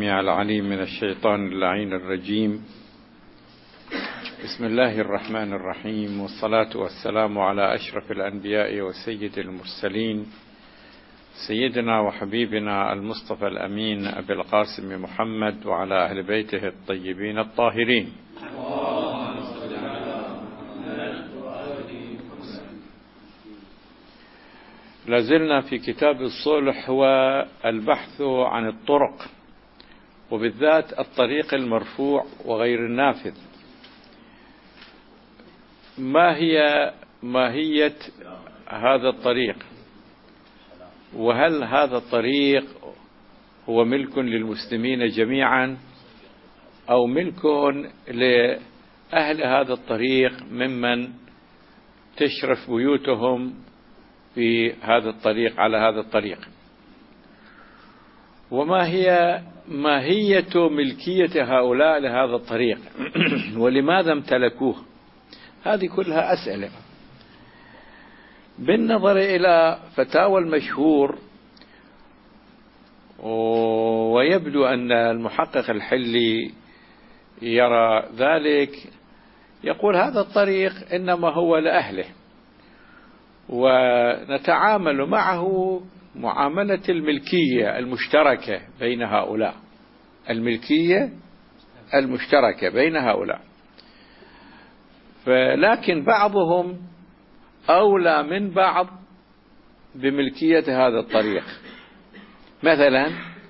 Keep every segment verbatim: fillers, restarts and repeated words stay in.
العليم من الشيطان اللعين الرجيم. بسم الله الرحمن الرحيم، والصلاة والسلام على أشرف الأنبياء وسيد المرسلين سيدنا وحبيبنا المصطفى الأمين أبي القاسم محمد وعلى أهل بيته الطيبين الطاهرين. لازلنا في كتاب الصلح والبحث عن الطرق، وبالذات الطريق المرفوع وغير النافذ. ما هي ماهية هذا الطريق؟ وهل هذا الطريق هو ملك للمسلمين جميعا أو ملك لأهل هذا الطريق ممن تشرف بيوتهم في هذا الطريق على هذا الطريق؟ وما هي ماهية ملكية هؤلاء لهذا الطريق؟ ولماذا امتلكوه؟ هذه كلها أسئلة. بالنظر إلى فتاوى المشهور، ويبدو أن المحقق الحلي يرى ذلك، يقول هذا الطريق إنما هو لأهله، ونتعامل معه معاملة الملكية المشتركة بين هؤلاء، الملكية المشتركة بين هؤلاء. فلكن بعضهم أولى من بعض بملكية هذا الطريق. مثلا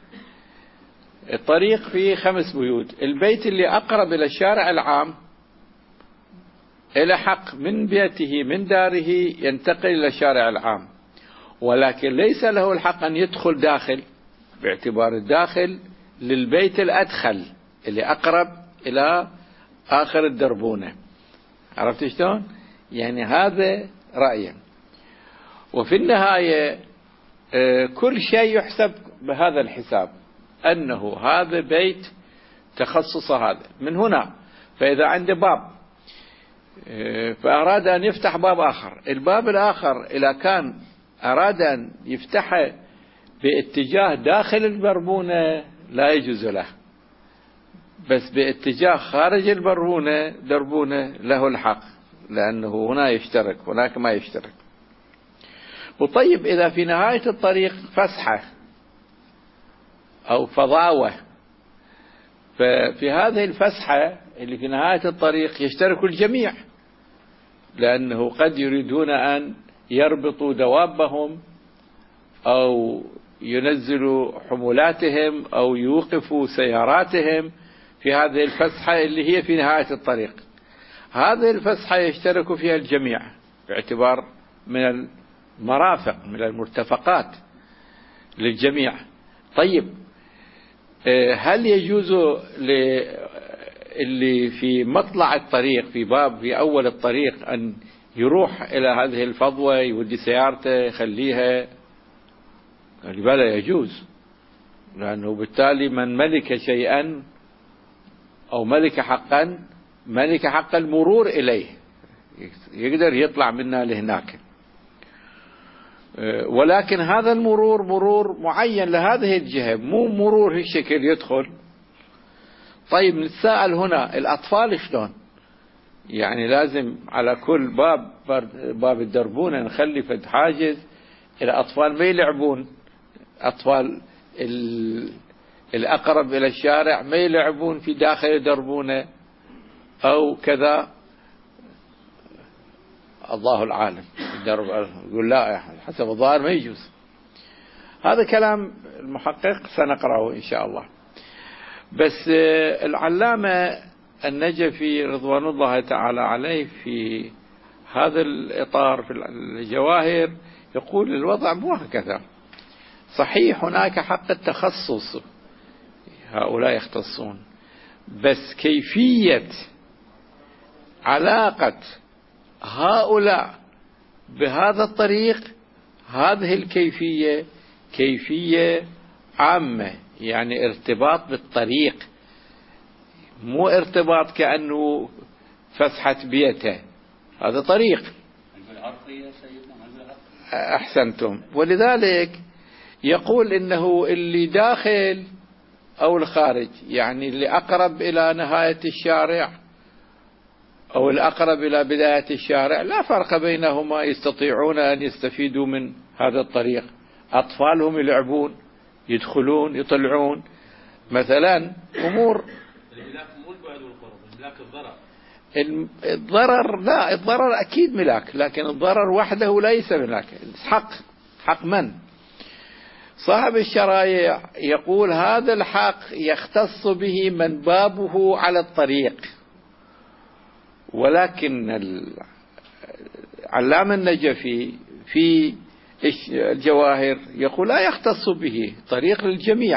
الطريق فيه خمس بيوت، البيت اللي أقرب إلى الشارع العام إلى حق من بيته من داره ينتقل إلى الشارع العام، ولكن ليس له الحق أن يدخل داخل، باعتبار الداخل للبيت الأدخل اللي أقرب إلى آخر الدربونة. عرفت شلون؟ يعني هذا رأيه. وفي النهاية كل شيء يحسب بهذا الحساب، أنه هذا بيت تخصص هذا من هنا. فإذا عنده باب فأراد أن يفتح باب آخر، الباب الآخر إذا كان أراد أن يفتحه باتجاه داخل البربونة لا يجوز له، بس باتجاه خارج البربونة دربونة له الحق، لأنه هنا يشترك هناك ما يشترك. وطيب إذا في نهاية الطريق فسحة أو فضاوة، ففي هذه الفسحة اللي في نهاية الطريق يشترك الجميع، لأنه قد يريدون أن يربطوا دوابهم أو ينزلوا حمولاتهم أو يوقفوا سياراتهم في هذه الفسحة اللي هي في نهاية الطريق. هذه الفسحة يشترك فيها الجميع باعتبار من المرافق من المرتفقات للجميع. طيب هل يجوز اللي في مطلع الطريق في باب في أول الطريق أن يروح إلى هذه الفضوة يودي سيارته يخليها؟ قال بلى يجوز، لأنه بالتالي من ملك شيئا أو ملك حقا ملك حق المرور إليه، يقدر يطلع منا لهناك. ولكن هذا المرور مرور معين لهذه الجهة، مو مرور هالشكل يدخل. طيب نتساءل هنا الأطفال شلون؟ يعني لازم على كل باب باب الدربونة نخلي فد حاجز الأطفال ما يلعبون، أطفال الأقرب إلى الشارع ما يلعبون في داخل الدربونة أو كذا. الله العالم الدرب يقول لا حسب الظاهر ما يجوز. هذا كلام المحقق سنقرأه إن شاء الله. بس العلامة النجفي رضوان الله تعالى عليه في هذا الإطار في الجواهر يقول الوضع مو هكذا. صحيح هناك حق التخصص، هؤلاء يختصون، بس كيفية علاقة هؤلاء بهذا الطريق هذه الكيفية كيفية عامة، يعني ارتباط بالطريق، مو ارتباط كأنه فسحة بيته، هذا طريق. أحسنتم. ولذلك يقول إنه اللي داخل أو الخارج، يعني اللي أقرب إلى نهاية الشارع أو الأقرب إلى بداية الشارع لا فرق بينهما، يستطيعون أن يستفيدوا من هذا الطريق. أطفالهم يلعبون، يدخلون، يطلعون مثلا أمور. الضرر لا، الضرر أكيد ملاك، لكن الضرر وحده ليس ملاك. حق حق من؟ صاحب الشرائع يقول هذا الحق يختص به من بابه على الطريق، ولكن العلامة النجفي في الجواهر يقول لا يختص به، طريق للجميع.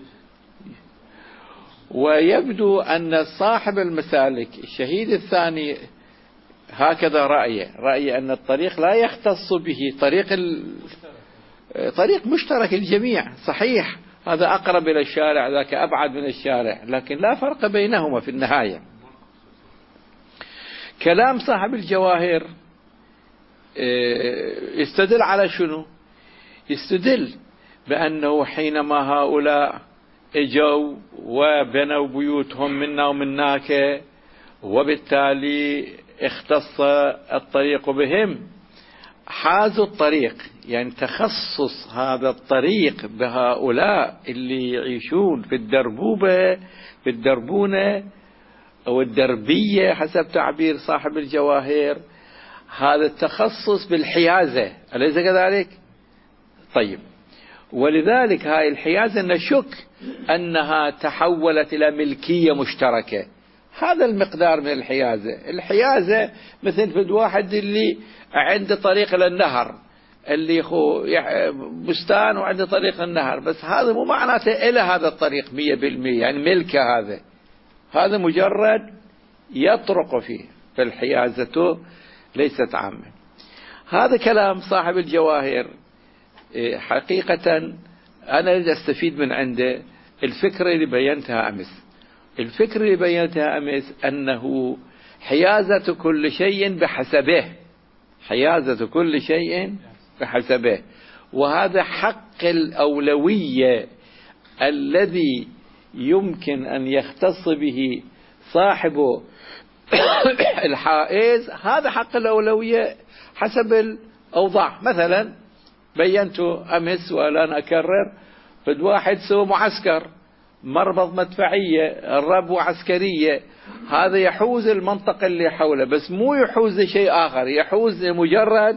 ويبدو أن صاحب المسالك الشهيد الثاني هكذا رأيه، رأي أن الطريق لا يختص به، طريق ال... طريق مشترك الجميع. صحيح هذا أقرب إلى الشارع، ذاك أبعد من الشارع، لكن لا فرق بينهما في النهاية. كلام صاحب الجواهر يستدل على شنو؟ يستدل بأنه حينما هؤلاء اجوا وبنوا بيوتهم منا ومناك، وبالتالي اختص الطريق بهم، حازوا الطريق، يعني تخصص هذا الطريق بهؤلاء اللي يعيشون في الدربوبة، في الدربونة أو الدربية حسب تعبير صاحب الجواهر. هذا التخصص بالحيازة، أليس كذلك؟ طيب، ولذلك هاي الحيازة نشك أنها تحولت إلى ملكية مشتركة. هذا المقدار من الحيازة. الحيازة مثل في واحد اللي عنده طريق للنهر، اللي خو بستان وعنده طريق للنهر، بس هذا مو معناته إلى هذا الطريق مية بالمية، يعني ملكه. هذا هذا مجرد يطرق فيه، فالحيازة ليست عامة. هذا كلام صاحب الجواهر حقيقة أنا أريد أستفيد من عنده الفكرة اللي بينتها أمس. الفكرة اللي بينتها أمس أنه حيازة كل شيء بحسبه، حيازة كل شيء بحسبه، وهذا حق الأولوية الذي يمكن أن يختص به صاحب الحائز. هذا حق الأولوية حسب الأوضاع. مثلا بينت أمس ولا أكرر، فد واحد سوى معسكر، مربض مدفعية، الربوة عسكرية، هذا يحوز المنطقة اللي حوله، بس مو يحوز لشيء آخر، يحوز لمجرد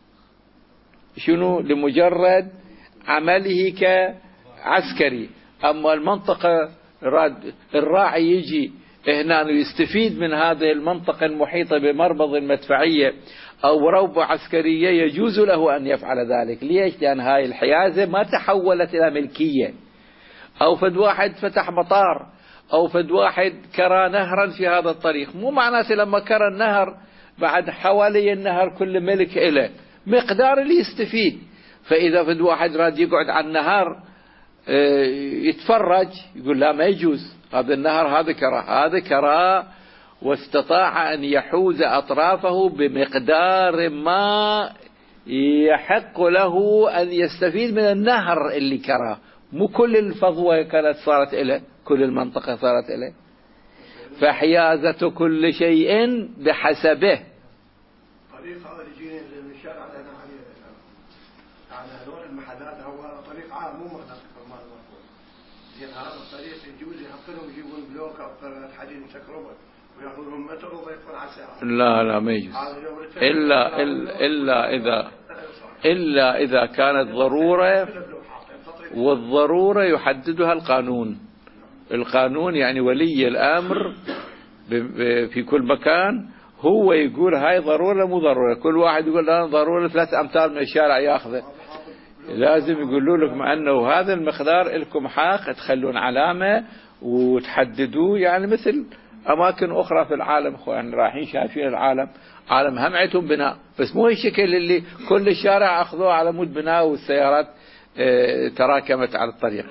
شنو؟ لمجرد عمله كعسكري. أما المنطقة الراعي يجي هنا ويستفيد من هذه المنطقة المحيطة بمربض المدفعية أو روبة عسكرية، يجوز له أن يفعل ذلك. ليش؟ لأن هاي الحيازة ما تحولت إلى ملكية. أو فد واحد فتح مطار، أو فد واحد كرى نهرا في هذا الطريق، مو معناته لما كرى النهر بعد حوالي النهر كل ملك إله، مقدار اللي يستفيد. فإذا فد واحد راد يقعد على النهر يتفرج، يقول لا ما يجوز، هذا النهر هذا كرى، هذا كرى واستطاع أن يحوز أطرافه بمقدار ما يحق له أن يستفيد من النهر اللي كراه. مو كل الفضوة كانت صارت إليه، كل المنطقة صارت إليه. فحيازة كل شيء بحسبه. طريقة الجين اللي الشارع لنا عليه على هذول المحلات هو طريق عام، مو منطقة المال المفروض. زين هذا الطريق يجوز يحطلهم يجيبون بلوك أو الحديد مسكربة ويأخذون متر ويضيفون على السيارة. لا لا ما يجوز، إلا إلا إلا إذا إلا إذا كانت ضرورة، والضرورة يحددها القانون. القانون يعني ولي الأمر في كل مكان هو يقول هاي ضرورة مو ضرورة. كل واحد يقول لا ضرورة ثلاث أمتار من الشارع ياخذه، لازم يقولوا لك مع أنه هذا المقدار لكم حق تخلون علامة وتحددوه. يعني مثل أماكن أخرى في العالم، يعني رايحين شايفين العالم، عالم هم عندهم بناء، بس مو الشكل اللي كل الشارع أخذوه على مود بناء والسيارات اه تراكمت على الطريق.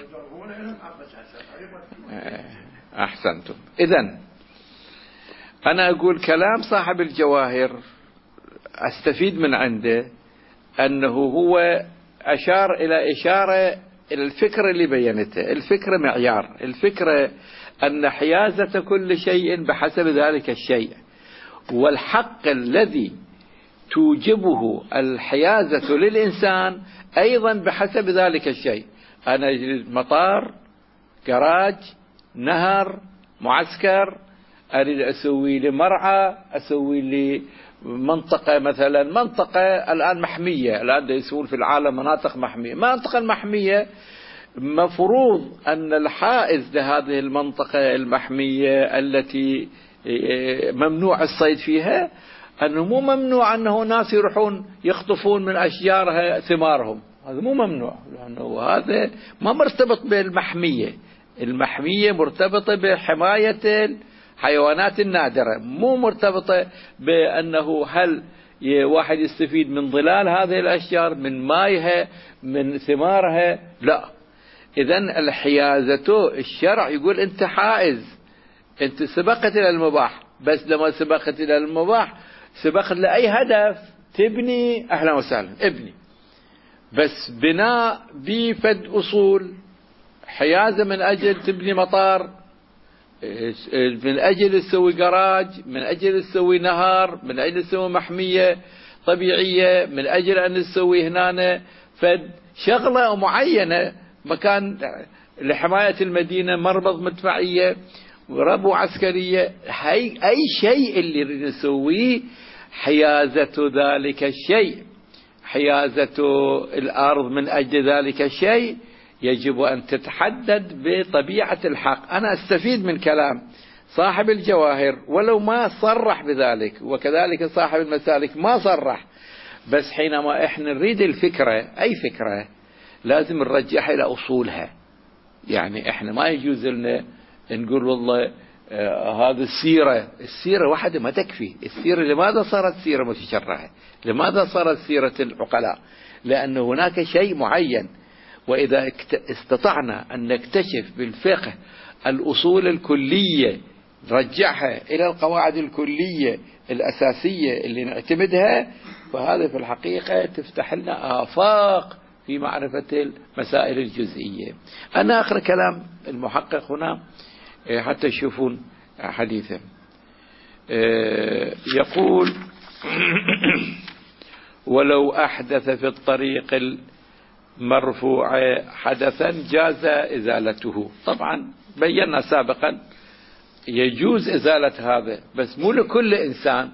اه أحسنتم. إذن أنا أقول كلام صاحب الجواهر أستفيد من عنده أنه هو أشار إلى إشارة الفكرة اللي بينتها، الفكرة معيار، الفكرة أن حيازة كل شيء بحسب ذلك الشيء، والحق الذي توجبه الحيازة للإنسان أيضا بحسب ذلك الشيء. أنا مطار، جراج، نهر، معسكر، أريد أسوي لي مرعى، أسوي لي منطقة مثلا، منطقة الآن محمية، الآن يسوون في العالم مناطق محمية. منطقة المحمية مفروض أن الحائز لهذه المنطقة المحمية التي ممنوع الصيد فيها، أنه مو ممنوع أنه ناس يروحون يخطفون من أشجارها ثمارهم، هذا مو ممنوع، لأنه هذا ما مرتبط بالمحمية. المحمية مرتبطة بحماية الحيوانات النادرة، مو مرتبطة بأنه هل واحد يستفيد من ظلال هذه الأشجار، من مائها، من ثمارها، لا. إذن الحيازة الشرع يقول أنت حائز، أنت سبقت إلى المباح، بس لما سبقت إلى المباح سبقت لأي هدف تبني، أهلا وسهلا ابني، بس بناء بفد أصول. حيازة من أجل تبني مطار، من أجل تسوي جراج، من أجل تسوي نهر، من أجل تسوي محمية طبيعية، من أجل أن تسوي هنا فد شغلة معينة، مكان لحماية المدينة، مربض مدفعية، ربو عسكرية، هاي أي شيء اللي نسويه حيازة ذلك الشيء، حيازة الأرض من أجل ذلك الشيء يجب أن تتحدد بطبيعة الحق. أنا أستفيد من كلام صاحب الجواهر ولو ما صرح بذلك، وكذلك صاحب المسالك ما صرح، بس حينما إحنا نريد الفكرة، أي فكرة لازم نرجعها إلى أصولها. يعني إحنا ما يجوز لنا نقول والله آه هذا السيرة، السيرة واحدة ما تكفي. السيرة لماذا صارت سيرة متشرعة؟ لماذا صارت سيرة العقلاء؟ لأن هناك شيء معين، وإذا استطعنا أن نكتشف بالفقه الأصول الكلية نرجعها إلى القواعد الكلية الأساسية اللي نعتمدها، فهذا في الحقيقة تفتح لنا آفاق في معرفة المسائل الجزئية. أنا أقرأ كلام المحقق هنا حتى تشوفون حديثا. يقول ولو أحدث في الطريق المرفوع حدثا جاز إزالته. طبعا بينا سابقا يجوز إزالة هذا، بس مو لكل إنسان.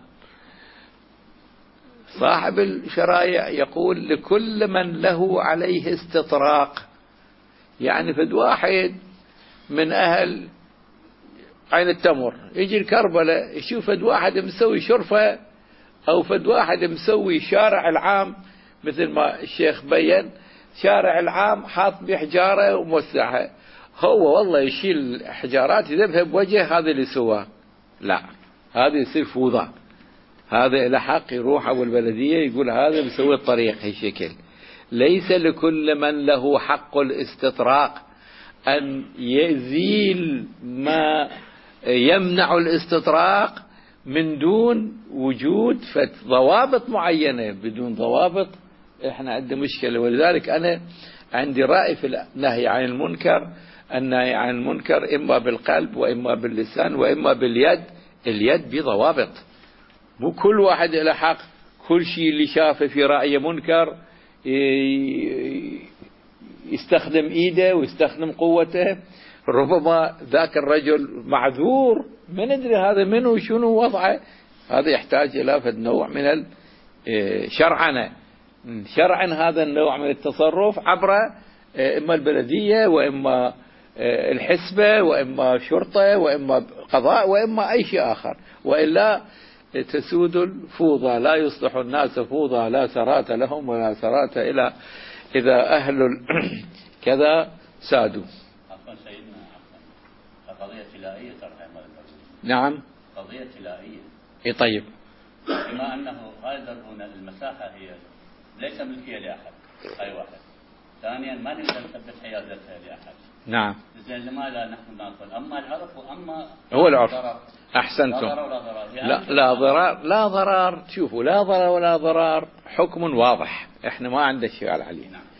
صاحب الشرائع يقول لكل من له عليه استطراق. يعني فد واحد من أهل عين التمر يجي الكربلاء يشوف فد واحد مسوي شرفة، أو فد واحد مسوي شارع العام مثل ما الشيخ بيّن، شارع العام حاط بحجارة وموسعها، هو والله يشيل حجارات يذبها بوجه هذا اللي سواه. لا، هذا يصير فوضى. هذا إلى حق يروح أول بلدية يقول هذا بيسوي الطريق هالشكل. ليس لكل من له حق الاستطراق أن يزيل ما يمنع الاستطراق من دون وجود ضوابط معينة. بدون ضوابط احنا عندنا مشكلة. ولذلك أنا عندي رأي في النهي عن المنكر، النهي عن المنكر إما بالقلب وإما باللسان وإما باليد. اليد بضوابط، مو كل واحد له حق كل شيء اللي شافه في رأي منكر يستخدم إيده ويستخدم قوته. ربما ذاك الرجل معذور، ما ندري هذا منه وشنو وضعه. هذا يحتاج إلى فد نوع من الشرعنة، شرعا هذا النوع من التصرف عبر إما البلدية وإما الحسبة وإما شرطة وإما قضاء وإما أي شيء آخر، وإلا تسود الفوضى. لا يصلح الناس فوضى لا سرات لهم ولا سرات إلى إذا أهل كذا سادوا. عفوا سيدنا، عفوا قضية تلائية ترحم. نعم قضية تلائية. إيه طيب. بما أنه غالبا هنا المساحة هي ليس ملكية لأحد، أي واحد. ثانيا ما نقدر نثبت حيازتها لأحد. نعم. زين لماذا نحن ناخذ أما العرف وأما هو العرف. أحسنتم. لا ضرر ولا ضرار. لا لا ضرار لا ضرار. شوفوا، لا ضرر ولا ضرار حكم واضح، احنا ما عندنا شيء عليه. نعم.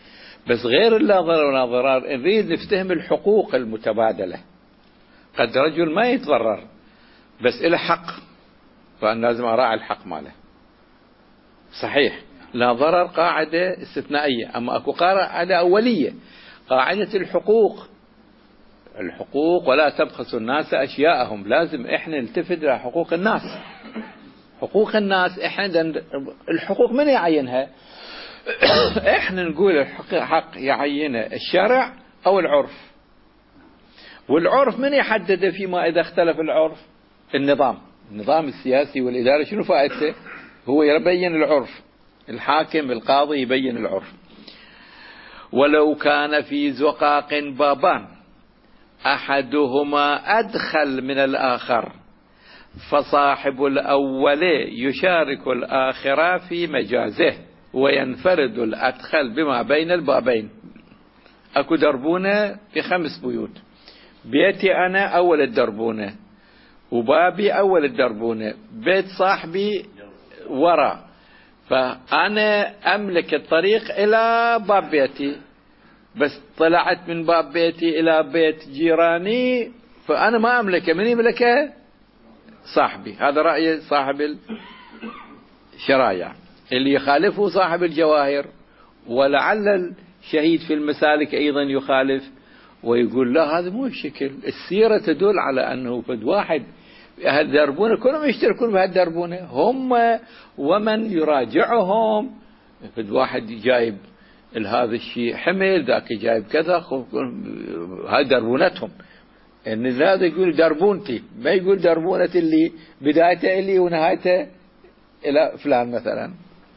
بس غير لا ضرر ولا ضرار نريد نفتهم الحقوق المتبادلة. قد رجل ما يتضرر بس إله حق، فأنا لازم أراعي الحق ماله. صحيح لا ضرر قاعدة استثنائية، أما أكو قاعدة أولية، قاعدة الحقوق. الحقوق ولا تبخسوا الناس أشياءهم، لازم إحنا نلتفت إلى حقوق الناس. حقوق الناس إحنا الحقوق من يعينها؟ إحنا نقول الحق يعينها الشرع أو العرف، والعرف من يحدده فيما إذا اختلف العرف؟ النظام النظام السياسي والإداري. شنو فائدته؟ هو يبين العرف، الحاكم القاضي يبين العرف. ولو كان في زقاق بابان أحدهما أدخل من الآخر فصاحب الأول يشارك الآخر في مجازه وينفرد الأدخل بما بين البابين. أكو دربونة في خمس بيوت، بيتي أنا أول الدربونة وبابي أول الدربونة، بيت صاحبي وراء، فأنا أملك الطريق إلى باب بيتي، بس طلعت من باب بيتي إلى بيت جيراني فأنا ما أملكه، من يملكه؟ صاحبي. هذا رأي صاحب الشرايع. اللي يخالفه صاحب الجواهر، ولعل الشهيد في المسالك أيضا يخالف ويقول لا هذا مو الشكل. السيرة تدل على أنه فد واحد هالدربونة كلهم يشتركون بهالدربونة، هم ومن يراجعهم. فد واحد جايب هذا الشيء حمل، ذاك جايب كذا، هاي دربونتهم. ان هذا يقول دربونتي، ما يقول دربونة اللي بدايته اللي ونهايته الى فلان مثلا.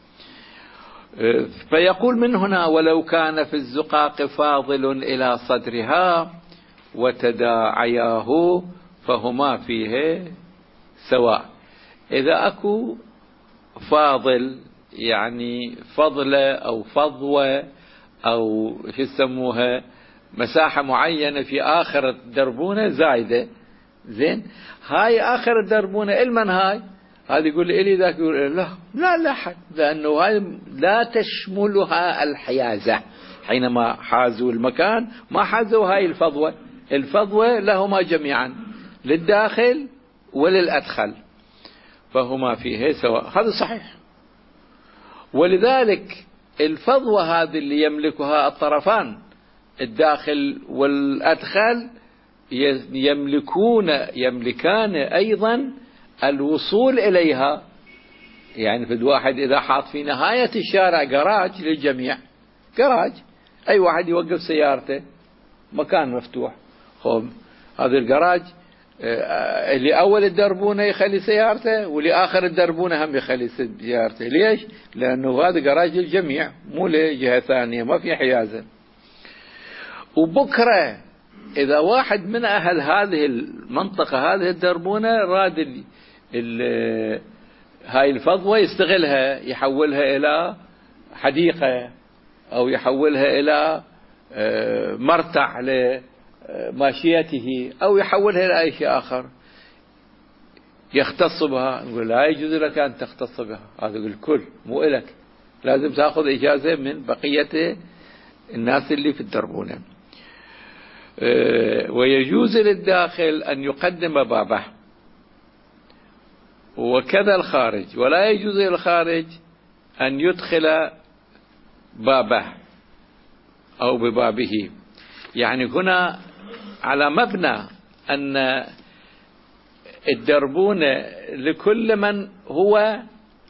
فيقول من هنا ولو كان في الزقاق فاضل الى صدرها وتداعياه فهما فيه سواء. اذا اكو فاضل يعني فضلة او فضوة او شو يسموها مساحة معينة في آخر الدربونة زايدة، زين، هاي آخر الدربونة المن هاي؟ هذا يقول لي إلي، ذاك يقول لا لا لا حد، لأنه هاي لا تشملها الحيازة. حينما حازوا المكان ما حازوا هاي الفضوة، الفضوة لهما جميعا للداخل وللأدخل، فهما فيه سواء. هذا صحيح. ولذلك الفضوة هذه اللي يملكها الطرفان الداخل والأدخل يملكون يملكان أيضا الوصول إليها. يعني في واحد إذا حاط في نهاية الشارع جراج للجميع، جراج أي واحد يوقف سيارته، مكان مفتوح، خب هذا الجراج اللي أول الدربونة يخلي سيارته واللي آخر الدربونة هم يخلي سيارته. ليش؟ لأنه هذا جراج للجميع مو لجهة ثانية، ما في حيازة. وبكرة إذا واحد من أهل هذه المنطقة هذه الدربونة راد ال ال هاي الفضوة يستغلها، يحولها إلى حديقة أو يحولها إلى مرتع لماشيته أو يحولها إلى أي شيء آخر يختص بها، نقول لا يجوز لك أن تختص بها، هذا الكل مو إلك، لازم تأخذ إجازة من بقية الناس اللي في الدربونة. ويجوز للداخل أن يقدم بابه وكذا الخارج، ولا يجوز للخارج أن يدخل بابه أو ببابه. يعني هنا على مبنى أن الدربونة لكل من هو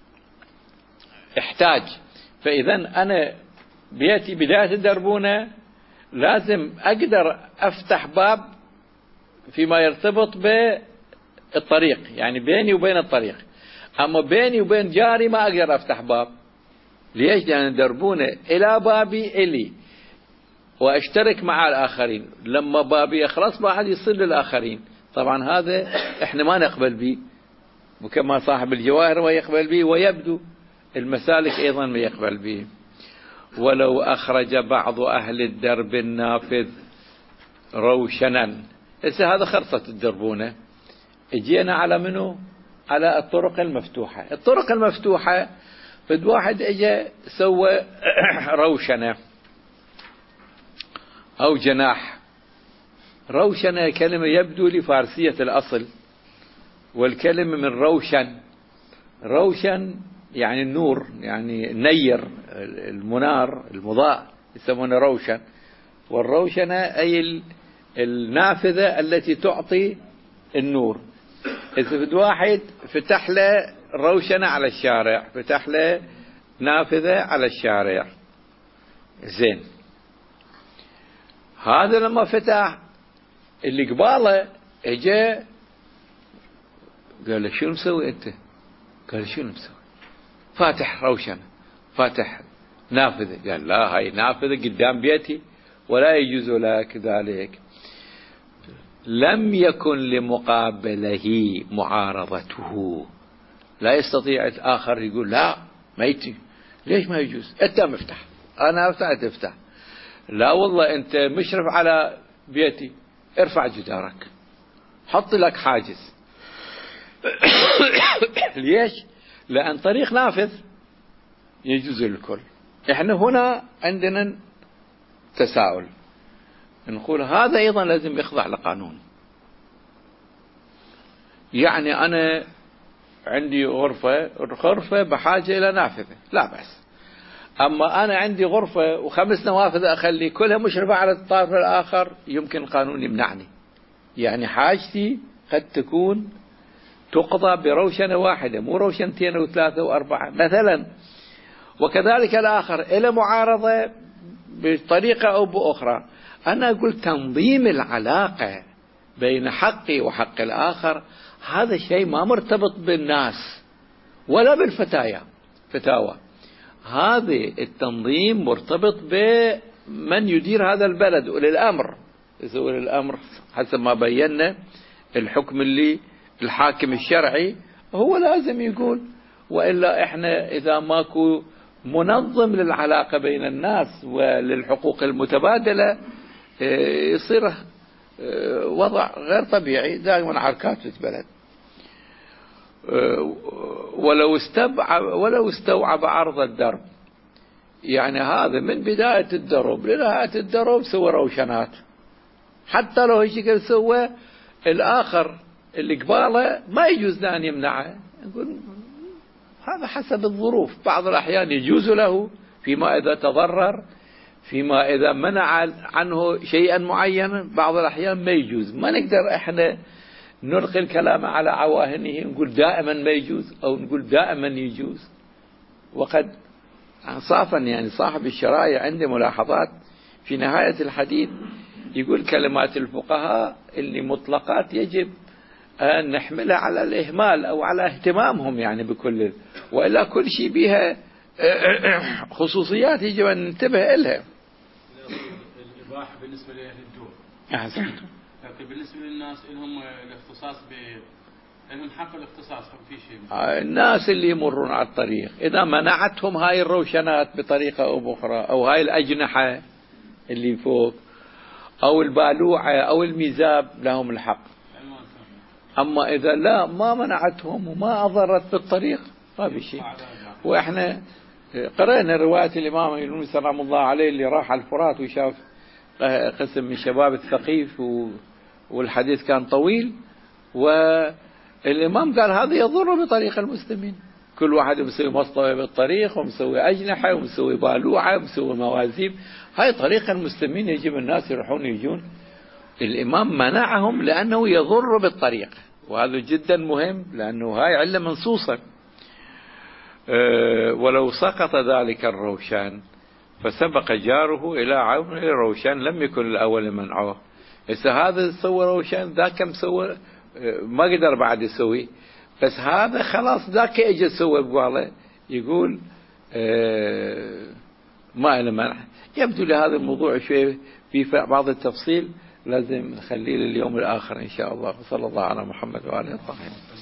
احتاج. فإذا أنا بيتي بداية الدربونة لازم أقدر أفتح باب فيما يرتبط بالطريق، يعني بيني وبين الطريق. أما بيني وبين جاري ما أقدر أفتح باب. ليش؟ لأن دربونة إلى بابي إلي وأشترك مع الآخرين، لما بابي يخلص بعد يصل للآخرين. طبعا هذا إحنا ما نقبل به، وكما صاحب الجواهر ما يقبل به، ويبدو المسالك أيضا ما يقبل به. ولو أخرج بعض أهل الدرب النافذ روشنا، إذا هذا خرصة الدربونة، اجينا على منه؟ على الطرق المفتوحة. الطرق المفتوحة فد واحد اجى سوى روشنة أو جناح. روشن كلمة يبدو لفارسية الأصل، والكلمة من روشن. روشن يعني النور، يعني نير، المنار المضاء يسمونه روشن. والروشنة أي النافذة التي تعطي النور. إذا بد واحد فتح له روشنة على الشارع، فتح له نافذة على الشارع، زين. هذا لما فتح اللي قباله اجى قال له شو مسوي انت؟ قال شو مسوي؟ فاتح روشنة، فاتح نافذة. قال لا، هاي نافذة قدام بيتي ولا يجوز لك ذلك. لم يكن لمقابله معارضته. لا يستطيع الآخر يقول لا ما يجي، ليش ما يجوز؟ انت مفتح، انا افتح تفتح. لا والله انت مشرف على بيتي، ارفع جدارك، حط لك حاجز. ليش؟ لأن طريق نافذ يجوز للكل. احنا هنا عندنا تساؤل، نقول هذا أيضا لازم يخضع لقانون. يعني أنا عندي غرفة، غرفة بحاجة إلى نافذة، لا بأس. أما أنا عندي غرفة وخمس نوافذ أخلي كلها مشرفة على الطرف الآخر، يمكن القانون يمنعني. يعني حاجتي قد تكون تقضى بروشنة واحدة، مو روشنتين وثلاثة وأربعة مثلا. وكذلك الآخر إلى معارضة بطريقة أو بأخرى. أنا أقول تنظيم العلاقة بين حقي وحق الآخر هذا شيء ما مرتبط بالناس ولا بالفتايا فتاوى. هذا التنظيم مرتبط بمن يدير هذا البلد، أولي الأمر. إذا أولي الأمر حسب ما بينا الحكم اللي الحاكم الشرعي هو لازم يقول. وإلا إحنا إذا ماكو منظم للعلاقة بين الناس وللحقوق المتبادلة يصير وضع غير طبيعي، دائما عركات في البلد. ولو استوعب ولو استوعب عرض الدرب، يعني هذا من بداية الدرب لنهاية الدرب سوى روشنات. حتى لو هالشكل سوى الآخر اللي قباله ما يجوز أن يمنعه. يقول هذا حسب الظروف. بعض الأحيان يجوز له فيما إذا تضرر، فيما إذا منع عنه شيئا معينا. بعض الأحيان ما يجوز. ما نقدر إحنا نلقي الكلام على عواهنه، نقول دائما ما يجوز أو نقول دائما يجوز. وقد انصافا يعني صاحب الشرائع عنده ملاحظات في نهاية الحديث، يقول كلمات الفقهاء اللي مطلقات يجب أن نحملها على الإهمال أو على اهتمامهم يعني بكل، وإلا كل شيء بها خصوصيات يجب أن ننتبه إلها. الإباحة بالنسبة لأهل الدول أحسنت. لكن بالنسبة للناس لهم الاختصاص ب لهم حق الاختصاص في شيء. الناس اللي يمرون على الطريق إذا منعتهم هاي الروشنات بطريقة أو بأخرى، أو هاي الأجنحة اللي فوق أو البالوعة أو الميزاب، لهم الحق. أما إذا لا ما منعتهم وما أضرت بالطريق ما في شيء. وإحنا قرأنا رواية الإمام يونس سلام الله عليه اللي راح على الفرات وشاف قسم من شباب الثقيف والحديث كان طويل، والإمام قال هذا يضر بطريق المسلمين. كل واحد مسوي مصطبة بالطريق ومسوي أجنحة ومسوي بالوعة ومسوي موازيب. هاي طريق المسلمين يجب الناس يروحون يجون. الإمام منعهم لأنه يضر بالطريق، وهذا جدا مهم لأنه هاي علة منصوصة. أه ولو سقط ذلك الروشان فسبق جاره إلى عون الروشان لم يكن الأول منعه. إذا هذا سوى روشان ذاك مسوى ما قدر بعد يسوي، بس هذا خلاص ذاك اجى سوى بقاله. يقول أه ما له منع. يبدو لهذا الموضوع شوي في بعض التفصيل لازم نخليه لليوم الآخر إن شاء الله. صلى الله على محمد وآله الطاهرين.